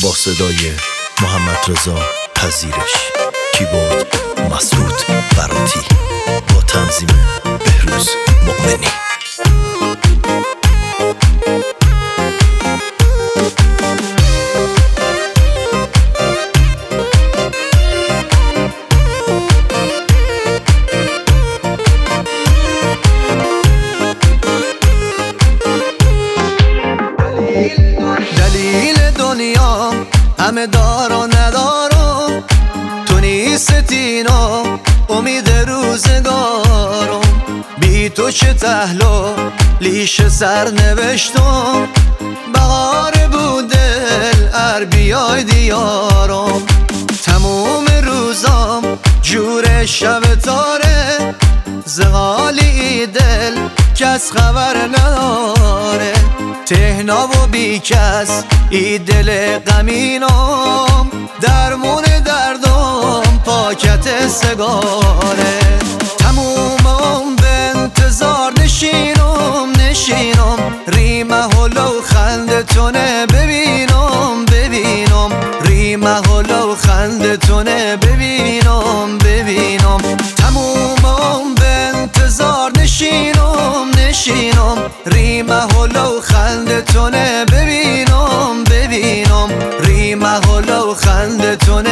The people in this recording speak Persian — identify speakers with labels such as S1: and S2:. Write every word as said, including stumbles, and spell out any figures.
S1: با صدای محمد رضا پذیرش، کیبورد مسعود براتی، با تنظیم بهروز مؤمنی.
S2: دلیل دنیا همه دار و ندارم، تو نیستینا امید روزگارم. بی تو چه تهلا لیش سر نوشتم، بهار بود دل ار بیای دیارم. تموم روزام جور شب تاره، زغالی دل کس خبر نداره. تهنا و بی کس ای دل غمینم، درمون دردم پاکت سگاره. تمومم به انتظار نشینم نشینم، ریمه هلو خندتونه ببینم ببینم، ریمه هلو خندتونه ببینم ببینم. تمومم به انتظار نشینم نشینم، ریمه هلو خندتونه ببینم ببینم، ریمه هلو خندتونه